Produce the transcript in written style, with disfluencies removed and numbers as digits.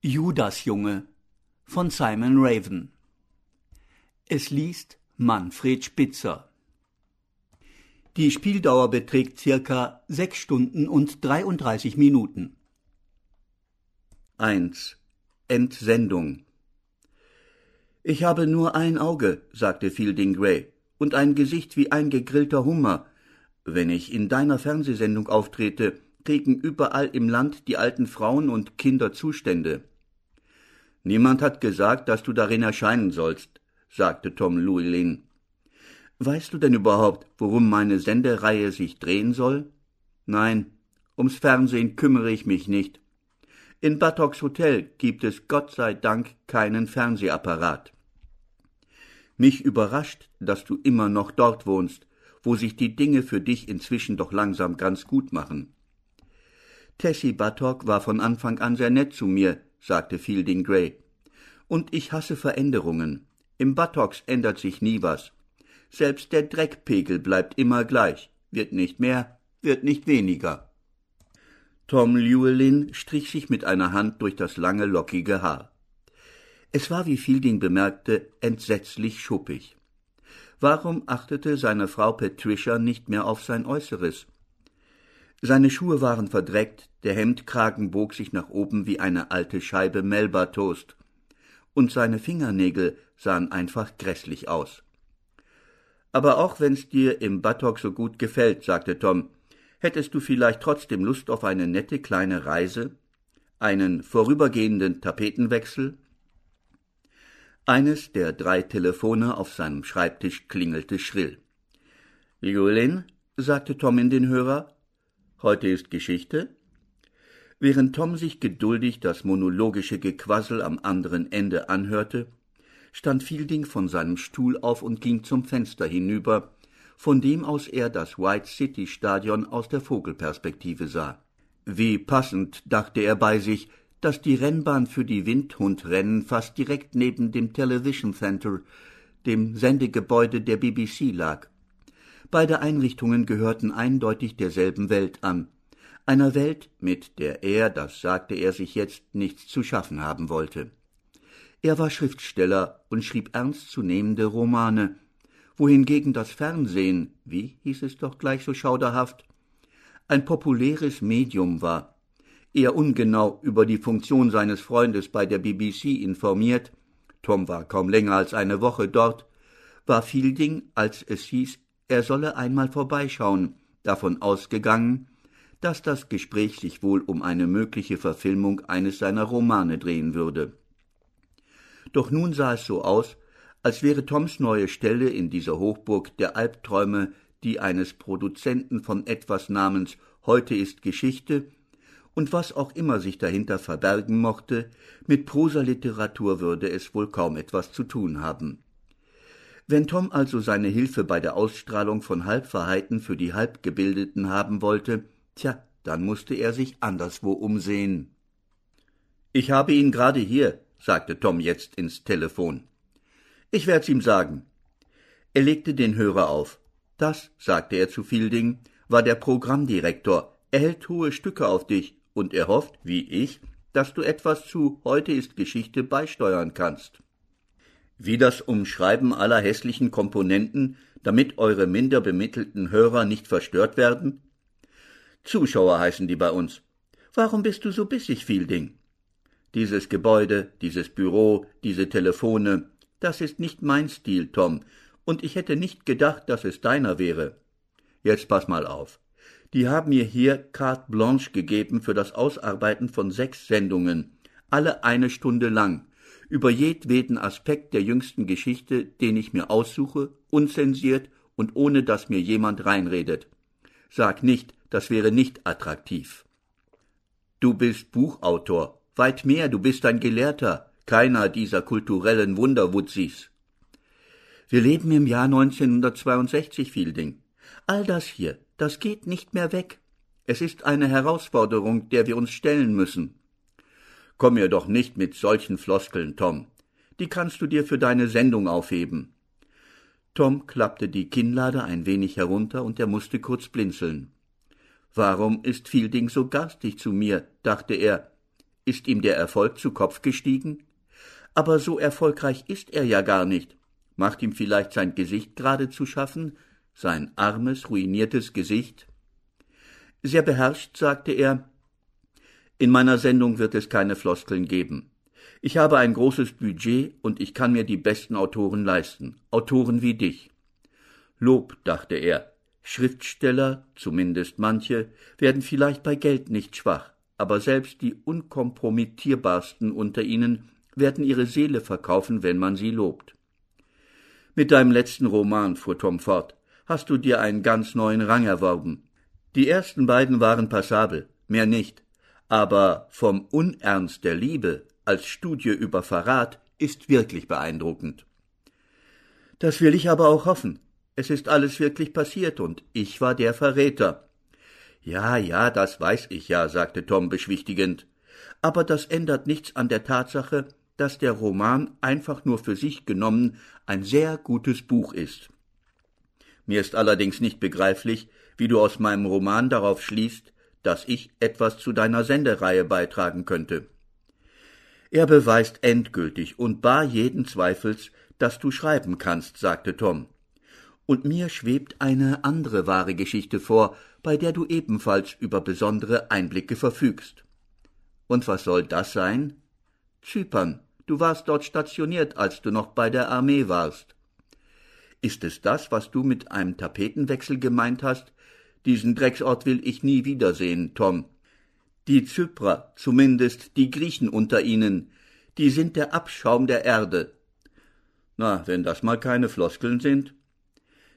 Judasjunge von Simon Raven. Es liest Manfred Spitzer. Die Spieldauer beträgt circa 6 Stunden und 33 Minuten. 1. Entsendung. »Ich habe nur ein Auge«, sagte Fielding Grey, »und ein Gesicht wie ein gegrillter Hummer. Wenn ich in deiner Fernsehsendung auftrete, kriegen überall im Land die alten Frauen und Kinder Zustände.« »Niemand hat gesagt, dass du darin erscheinen sollst«, sagte Tom Llewellyn. »Weißt du denn überhaupt, worum meine Sendereihe sich drehen soll?« »Nein, ums Fernsehen kümmere ich mich nicht. In Buttocks Hotel gibt es Gott sei Dank keinen Fernsehapparat.« »Mich überrascht, dass du immer noch dort wohnst, wo sich die Dinge für dich inzwischen doch langsam ganz gut machen.« »Tessie Buttock war von Anfang an sehr nett zu mir«, sagte Fielding Grey. »Und ich hasse Veränderungen. Im Buttocks ändert sich nie was. Selbst der Dreckpegel bleibt immer gleich, wird nicht mehr, wird nicht weniger.« Tom Llewellyn strich sich mit einer Hand durch das lange, lockige Haar. Es war, wie Fielding bemerkte, entsetzlich schuppig. Warum achtete seine Frau Patricia nicht mehr auf sein Äußeres? Seine Schuhe waren verdreckt, der Hemdkragen bog sich nach oben wie eine alte Scheibe Melba-Toast, und seine Fingernägel sahen einfach grässlich aus. »Aber auch wenn's dir im Buttock so gut gefällt«, sagte Tom, »hättest du vielleicht trotzdem Lust auf eine nette kleine Reise? Einen vorübergehenden Tapetenwechsel?« Eines der 3 Telefone auf seinem Schreibtisch klingelte schrill. »Llewellyn«, sagte Tom in den Hörer, »heute ist Geschichte?« Während Tom sich geduldig das monologische Gequassel am anderen Ende anhörte, stand Fielding von seinem Stuhl auf und ging zum Fenster hinüber, von dem aus er das White City Stadion aus der Vogelperspektive sah. Wie passend, dachte er bei sich, dass die Rennbahn für die Windhundrennen fast direkt neben dem Television Center, dem Sendegebäude der BBC, lag. Beide Einrichtungen gehörten eindeutig derselben Welt an, einer Welt, mit der er, das sagte er sich jetzt, nichts zu schaffen haben wollte. Er war Schriftsteller und schrieb ernstzunehmende Romane, wohingegen das Fernsehen, wie hieß es doch gleich so schauderhaft, ein populäres Medium war. Er ungenau über die Funktion seines Freundes bei der BBC informiert, Tom war kaum länger als eine Woche dort, war Fielding, als es hieß, er solle einmal vorbeischauen, davon ausgegangen, dass das Gespräch sich wohl um eine mögliche Verfilmung eines seiner Romane drehen würde. Doch nun sah es so aus, als wäre Toms neue Stelle in dieser Hochburg der Albträume die eines Produzenten von etwas namens »Heute ist Geschichte«, und was auch immer sich dahinter verbergen mochte, mit Prosaliteratur würde es wohl kaum etwas zu tun haben. Wenn Tom also seine Hilfe bei der Ausstrahlung von Halbwahrheiten für die Halbgebildeten haben wollte, dann musste er sich anderswo umsehen. »Ich habe ihn gerade hier«, sagte Tom jetzt ins Telefon. »Ich werd's ihm sagen.« Er legte den Hörer auf. »Das«, sagte er zu Fielding, »war der Programmdirektor. Er hält hohe Stücke auf dich, und er hofft, wie ich, dass du etwas zu »Heute ist Geschichte« beisteuern kannst.« »Wie das Umschreiben aller hässlichen Komponenten, damit eure minder bemittelten Hörer nicht verstört werden?« »Zuschauer heißen die bei uns.« »Warum bist du so bissig, Fielding?« »Dieses Gebäude, dieses Büro, diese Telefone, das ist nicht mein Stil, Tom, und ich hätte nicht gedacht, dass es deiner wäre. Jetzt pass mal auf. Die haben mir hier carte blanche gegeben für das Ausarbeiten von 6 Sendungen, alle 1 Stunde lang, über jedweden Aspekt der jüngsten Geschichte, den ich mir aussuche, unzensiert und ohne dass mir jemand reinredet. Sag nicht, das wäre nicht attraktiv. Du bist Buchautor, weit mehr, du bist ein Gelehrter, keiner dieser kulturellen Wunderwutzis. Wir leben im Jahr 1962, Fielding. All das hier, das geht nicht mehr weg. Es ist eine Herausforderung, der wir uns stellen müssen. Komm mir doch nicht mit solchen Floskeln, Tom. Die kannst du dir für deine Sendung aufheben. Tom klappte die Kinnlade ein wenig herunter und er musste kurz blinzeln. Warum ist Fielding so garstig zu mir, dachte er. Ist ihm der Erfolg zu Kopf gestiegen? Aber so erfolgreich ist er ja gar nicht. Macht ihm vielleicht sein Gesicht gerade zu schaffen? Sein armes, ruiniertes Gesicht? Sehr beherrscht sagte er: In meiner Sendung wird es keine Floskeln geben. Ich habe ein großes Budget und ich kann mir die besten Autoren leisten. Autoren wie dich. Lob, dachte er. Schriftsteller, zumindest manche, werden vielleicht bei Geld nicht schwach, aber selbst die unkompromittierbarsten unter ihnen werden ihre Seele verkaufen, wenn man sie lobt. Mit deinem letzten Roman, fuhr Tom fort, hast du dir einen ganz neuen Rang erworben. Die ersten beiden waren passabel, mehr nicht, aber vom Unernst der Liebe als Studie über Verrat ist wirklich beeindruckend. Das will ich aber auch hoffen. Es ist alles wirklich passiert und ich war der Verräter. Ja, das weiß ich ja, sagte Tom beschwichtigend. Aber das ändert nichts an der Tatsache, dass der Roman einfach nur für sich genommen ein sehr gutes Buch ist. Mir ist allerdings nicht begreiflich, wie du aus meinem Roman darauf schließt, dass ich etwas zu deiner Sendereihe beitragen könnte. Er beweist endgültig und bar jeden Zweifels, dass du schreiben kannst, sagte Tom. Und mir schwebt eine andere wahre Geschichte vor, bei der du ebenfalls über besondere Einblicke verfügst. Und was soll das sein? Zypern. Du warst dort stationiert, als du noch bei der Armee warst. Ist es das, was du mit einem Tapetenwechsel gemeint hast? Diesen Drecksort will ich nie wiedersehen, Tom. Die Zyprer, zumindest die Griechen unter ihnen, die sind der Abschaum der Erde. Na, wenn das mal keine Floskeln sind.